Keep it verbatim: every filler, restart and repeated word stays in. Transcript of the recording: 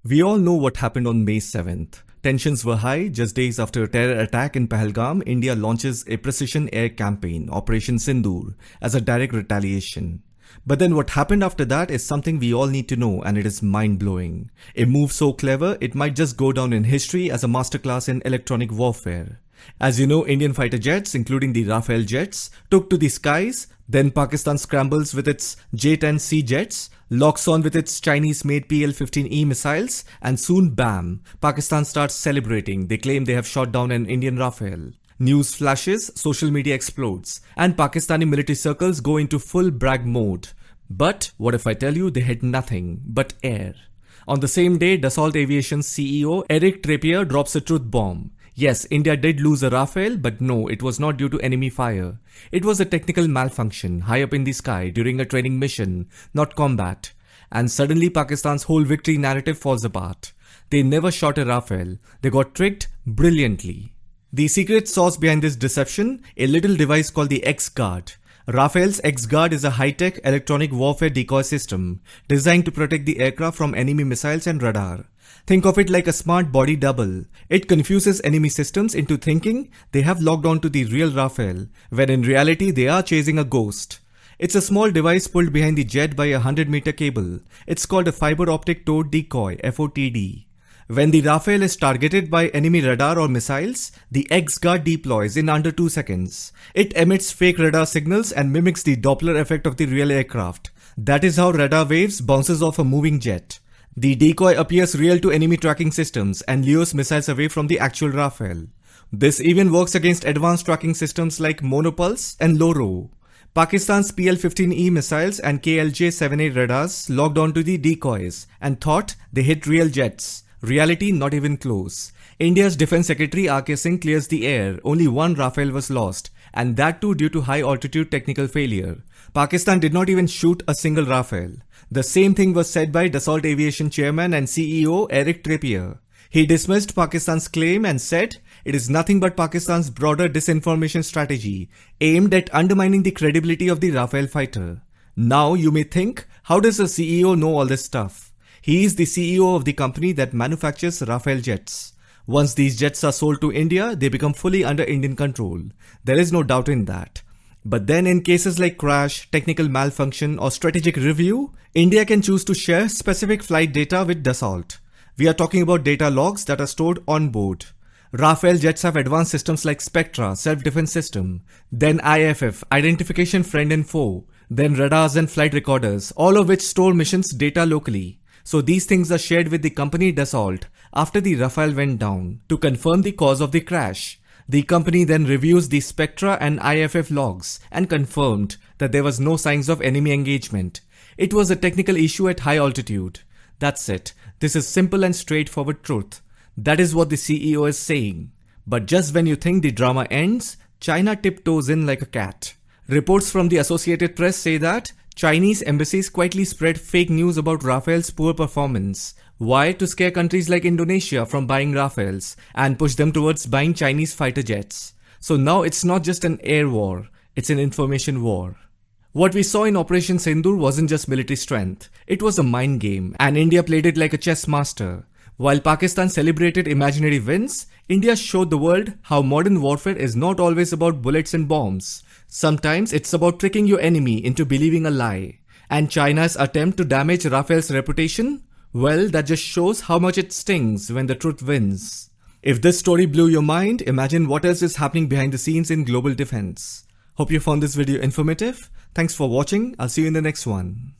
We all know what happened on May seventh. Tensions were high. Just days after a terror attack in Pahalgam, India launches a precision air campaign, Operation Sindoor, as a direct retaliation. But then what happened after that is something we all need to know, and it is mind-blowing. A move so clever, it might just go down in history as a masterclass in electronic warfare. As you know, Indian fighter jets, including the Rafale jets, took to the skies. Then Pakistan scrambles with its J ten C jets, locks on with its Chinese-made P L fifteen E missiles, and soon bam, Pakistan starts celebrating. They claim they have shot down an Indian Rafale. News flashes, social media explodes, and Pakistani military circles go into full brag mode. But what if I tell you they hit nothing but air? On the same day, Dassault Aviation's C E O Eric Treppier drops a truth bomb. Yes, India did lose a Rafale, but no, it was not due to enemy fire. It was a technical malfunction high up in the sky during a training mission, not combat. And suddenly Pakistan's whole victory narrative falls apart. They never shot a Rafale. They got tricked brilliantly. The secret sauce behind this deception, a little device called the X-Guard. Rafale's X-Guard is a high-tech electronic warfare decoy system designed to protect the aircraft from enemy missiles and radar. Think of it like a smart body double. It confuses enemy systems into thinking they have locked on to the real Rafale, when in reality they are chasing a ghost. It's a small device pulled behind the jet by a one hundred meter cable. It's called a fiber optic towed decoy, F O T D. When the Rafale is targeted by enemy radar or missiles, the X-Guard deploys in under two seconds. It emits fake radar signals and mimics the Doppler effect of the real aircraft. That is how radar waves bounces off a moving jet. The decoy appears real to enemy tracking systems and lures missiles away from the actual Rafale. This even works against advanced tracking systems like Monopulse and Loro. Pakistan's P L fifteen E missiles and K L J seventy-eight radars logged onto the decoys and thought they hit real jets. Reality not even close. India's Defense Secretary R K Singh clears the air. Only one Rafale was lost, and that too due to high altitude technical failure. Pakistan did not even shoot a single Rafale. The same thing was said by Dassault Aviation chairman and C E O Eric Treppier. He dismissed Pakistan's claim and said it is nothing but Pakistan's broader disinformation strategy aimed at undermining the credibility of the Rafale fighter. Now you may think, how does a C E O know all this stuff? He is the C E O of the company that manufactures Rafale jets. Once these jets are sold to India, they become fully under Indian control. There is no doubt in that. But then in cases like crash, technical malfunction or strategic review, India can choose to share specific flight data with Dassault. We are talking about data logs that are stored on board. Rafale jets have advanced systems like Spectra, self-defense system, then I F F, identification friend and foe, then radars and flight recorders, all of which store missions data locally. So these things are shared with the company Dassault after the Rafale went down to confirm the cause of the crash. The company then reviews the Spectra and I F F logs and confirmed that there was no signs of enemy engagement. It was a technical issue at high altitude. That's it. This is simple and straightforward truth. That is what the C E O is saying. But just when you think the drama ends, China tiptoes in like a cat. Reports from the Associated Press say that Chinese embassies quietly spread fake news about Rafale's poor performance. Why? To scare countries like Indonesia from buying Rafales and push them towards buying Chinese fighter jets. So now it's not just an air war, it's an information war. What we saw in Operation Sindoor wasn't just military strength, it was a mind game, and India played it like a chess master. While Pakistan celebrated imaginary wins, India showed the world how modern warfare is not always about bullets and bombs. Sometimes it's about tricking your enemy into believing a lie. And China's attempt to damage Rafale's reputation? Well, that just shows how much it stings when the truth wins. If this story blew your mind, imagine what else is happening behind the scenes in global defense. Hope you found this video informative. Thanks for watching. I'll see you in the next one.